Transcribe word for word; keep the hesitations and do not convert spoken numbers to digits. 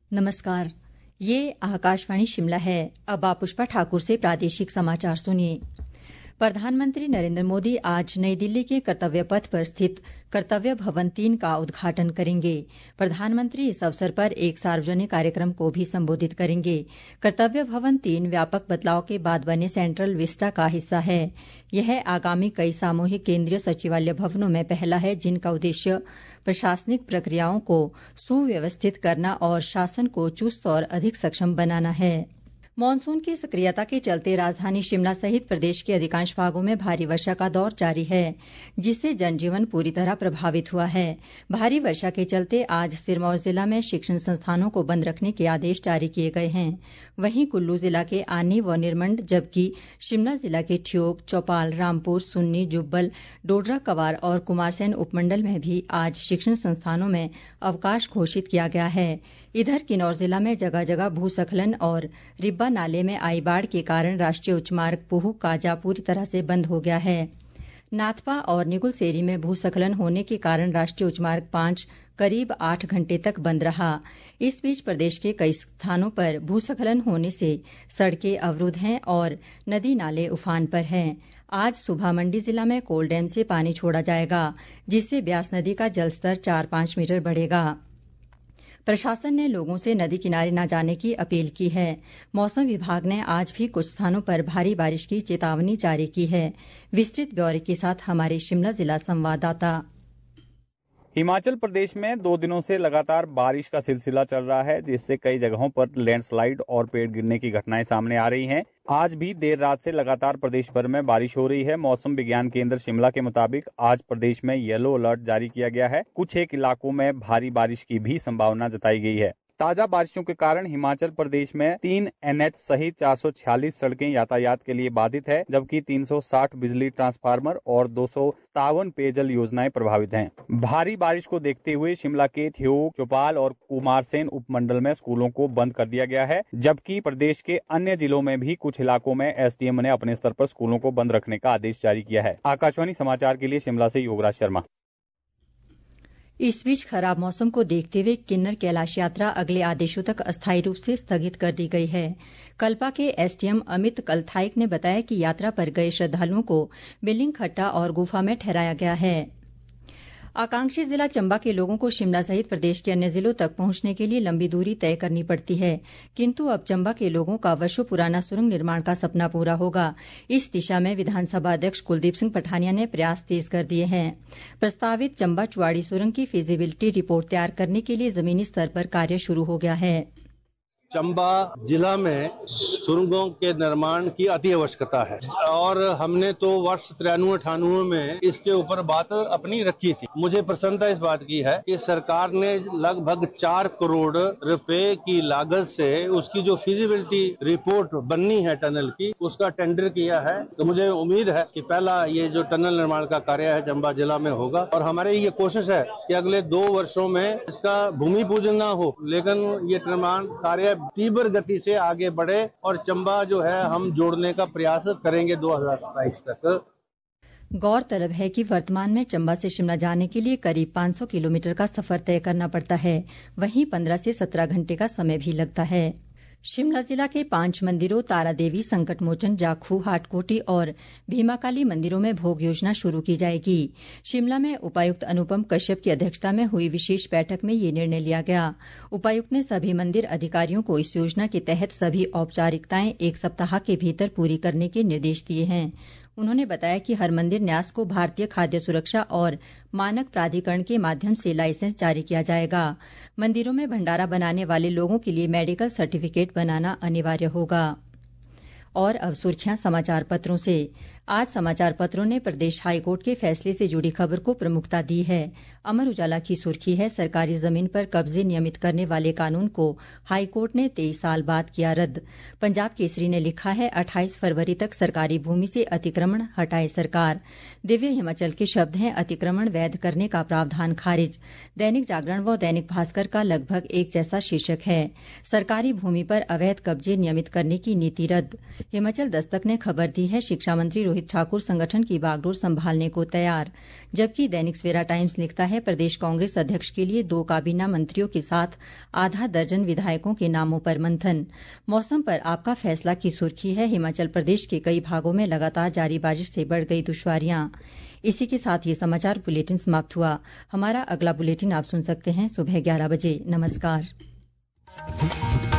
नमस्कार, ये आकाशवाणी शिमला है। अब आप पुष्पा ठाकुर से प्रादेशिक समाचार सुनिए। प्रधानमंत्री नरेंद्र मोदी आज नई दिल्ली के कर्तव्य पथ पर स्थित कर्तव्य भवन तीन का उद्घाटन करेंगे। प्रधानमंत्री इस अवसर पर एक सार्वजनिक कार्यक्रम को भी संबोधित करेंगे। कर्तव्य भवन तीन व्यापक बदलाव के बाद बने सेंट्रल विस्टा का हिस्सा है। यह आगामी कई सामूहिक केंद्रीय सचिवालय भवनों में पहला है, जिनका उद्देश्य प्रशासनिक प्रक्रियाओं को सुव्यवस्थित करना और शासन को चुस्त और अधिक सक्षम बनाना है। मानसून की सक्रियता के चलते राजधानी शिमला सहित प्रदेश के अधिकांश भागों में भारी वर्षा का दौर जारी है, जिससे जनजीवन पूरी तरह प्रभावित हुआ है। भारी वर्षा के चलते आज सिरमौर जिला में शिक्षण संस्थानों को बंद रखने के आदेश जारी किए गए हैं। वहीं कुल्लू जिला के आनी व निरमंड, जबकि शिमला जिला के ठियोग, चौपाल, रामपुर, सुन्नी, जुब्बल, डोडरा, कवार और कुमारसैन उपमंडल में भी आज शिक्षण संस्थानों में अवकाश घोषित किया गया है। इधर किन्नौर जिला में जगह जगह भूस्खलन और रिब्बा नाले में आई बाढ़ के कारण राष्ट्रीय उच्च मार्ग पूह काजा पूरी तरह से बंद हो गया है। नाथपा और निगुलसेरी में भूस्खलन होने के कारण राष्ट्रीय उच्च मार्ग पांच करीब आठ घंटे तक बंद रहा। इस बीच प्रदेश के कई स्थानों पर भूस्खलन होने से सड़कें अवरुद्ध हैं और नदी नाले उफान पर हैं। आज सुबह मंडी जिला में कोल डैम से पानी छोड़ा जाएगा, जिससे ब्यास नदी का जलस्तर चार पांच मीटर बढ़ेगा। प्रशासन ने लोगों से नदी किनारे न जाने की अपील की है। मौसम विभाग ने आज भी कुछ स्थानों पर भारी बारिश की चेतावनी जारी की है। विस्तृत ब्यौरे के साथ हमारे शिमला जिला संवाददाता। हिमाचल प्रदेश में दो दिनों से लगातार बारिश का सिलसिला चल रहा है, जिससे कई जगहों पर लैंडस्लाइड और पेड़ गिरने की घटनाएं सामने आ रही हैं। आज भी देर रात से लगातार प्रदेश भर में बारिश हो रही है। मौसम विज्ञान केंद्र शिमला के मुताबिक आज प्रदेश में येलो अलर्ट जारी किया गया है। कुछ एक इलाकों में भारी बारिश की भी संभावना जताई गई है। ताजा बारिशों के कारण हिमाचल प्रदेश में तीन एन एच सहित चार सौ छियालीस सड़कें यातायात के लिए बाधित है, जबकि तीन सौ साठ बिजली ट्रांसफार्मर और दो सौ सत्तावन पेयजल योजनाएं प्रभावित हैं। भारी बारिश को देखते हुए शिमला के ठियोग, चौपाल और कुमारसैन उपमंडल में स्कूलों को बंद कर दिया गया है, जबकि प्रदेश के अन्य जिलों में भी कुछ इलाकों में एस डी एम ने अपने स्तर पर स्कूलों को बंद रखने का आदेश जारी किया है। आकाशवाणी समाचार के लिए शिमला से योगराज शर्मा। इस बीच खराब मौसम को देखते हुए किन्नर कैलाश यात्रा अगले आदेशों तक अस्थायी रूप से स्थगित कर दी गई है। कल्पा के एसडीएम अमित कलथाइक ने बताया कि यात्रा पर गए श्रद्धालुओं को बिलिंग खट्टा और गुफा में ठहराया गया है। आकांक्षी जिला चंबा के लोगों को शिमला सहित प्रदेश के अन्य जिलों तक पहुंचने के लिए लंबी दूरी तय करनी पड़ती है, किंतु अब चंबा के लोगों का वर्षों पुराना सुरंग निर्माण का सपना पूरा होगा। इस दिशा में विधानसभा अध्यक्ष कुलदीप सिंह पठानिया ने प्रयास तेज कर दिए हैं। प्रस्तावित चंबा चुवाड़ी सुरंग की फिजिबिलिटी रिपोर्ट तैयार करने के लिए जमीनी स्तर पर कार्य शुरू हो गया है। चंबा जिला में सुरंगों के निर्माण की अति आवश्यकता है और हमने तो वर्ष तिरानवे अठानवे में इसके ऊपर बात अपनी रखी थी। मुझे प्रसन्नता इस बात की है कि सरकार ने लगभग चार करोड़ रुपए की लागत से उसकी जो फिजिबिलिटी रिपोर्ट बननी है टनल की, उसका टेंडर किया है। तो मुझे उम्मीद है कि पहला ये जो टनल निर्माण का कार्य है चंबा जिला में होगा और हमारी ये कोशिश है कि अगले दो वर्षों में इसका भूमि पूजन ना हो, लेकिन ये निर्माण कार्य तीव्र गति से आगे बढ़े और चंबा जो है हम जोड़ने का प्रयास करेंगे दो हज़ार सत्ताईस तक। गौरतलब है कि वर्तमान में चंबा से शिमला जाने के लिए करीब पांच सौ किलोमीटर का सफर तय करना पड़ता है। वहीं पंद्रह से सत्रह घंटे का समय भी लगता है। शिमला जिला के पांच मंदिरों तारा देवी, संकट मोचन, जाखू, हाटकोटी और भीमाकाली मंदिरों में भोग योजना शुरू की जाएगी। शिमला में उपायुक्त अनुपम कश्यप की अध्यक्षता में हुई विशेष बैठक में ये निर्णय लिया गया। उपायुक्त ने सभी मंदिर अधिकारियों को इस योजना के तहत सभी औपचारिकताएं एक सप्ताह के भीतर पूरी करने के निर्देश दिए हैं। उन्होंने बताया कि हर मंदिर न्यास को भारतीय खाद्य सुरक्षा और मानक प्राधिकरण के माध्यम से लाइसेंस जारी किया जाएगा। मंदिरों में भंडारा बनाने वाले लोगों के लिए मेडिकल सर्टिफिकेट बनाना अनिवार्य होगा। और अब सुर्खियां समाचार पत्रों से। आज समाचार पत्रों ने प्रदेश हाईकोर्ट के फैसले से जुड़ी खबर को प्रमुखता दी है। अमर उजाला की सुर्खी है, सरकारी जमीन पर कब्जे नियमित करने वाले कानून को हाईकोर्ट ने तेईस साल बाद किया रद्द। पंजाब केसरी ने लिखा है, अट्ठाईस फरवरी तक सरकारी भूमि से अतिक्रमण हटाए सरकार। दिव्य हिमाचल के शब्द हैं, अतिक्रमण वैध करने का प्रावधान खारिज। दैनिक जागरण व दैनिक भास्कर का लगभग एक जैसा शीर्षक है, सरकारी भूमि पर अवैध कब्जे नियमित करने की नीति रद्द। हिमाचल दस्तक ने खबर दी है, शिक्षा मंत्री रोहित रोहित ठाकुर संगठन की बागडोर संभालने को तैयार। जबकि दैनिक सवेरा टाइम्स लिखता है प्रदेश कांग्रेस अध्यक्ष के लिए दो काबीना मंत्रियों के साथ आधा दर्जन विधायकों के नामों पर मंथन। मौसम पर आपका फैसला की सुर्खी है हिमाचल प्रदेश के कई भागों में लगातार जारी बारिश से बढ़ गई दुश्वारियां। इसी के साथ ये समाचार बुलेटिन समाप्त हुआ। हमारा अगला बुलेटिन आप सुन सकते हैं सुबह ग्यारह बजे। नमस्कार।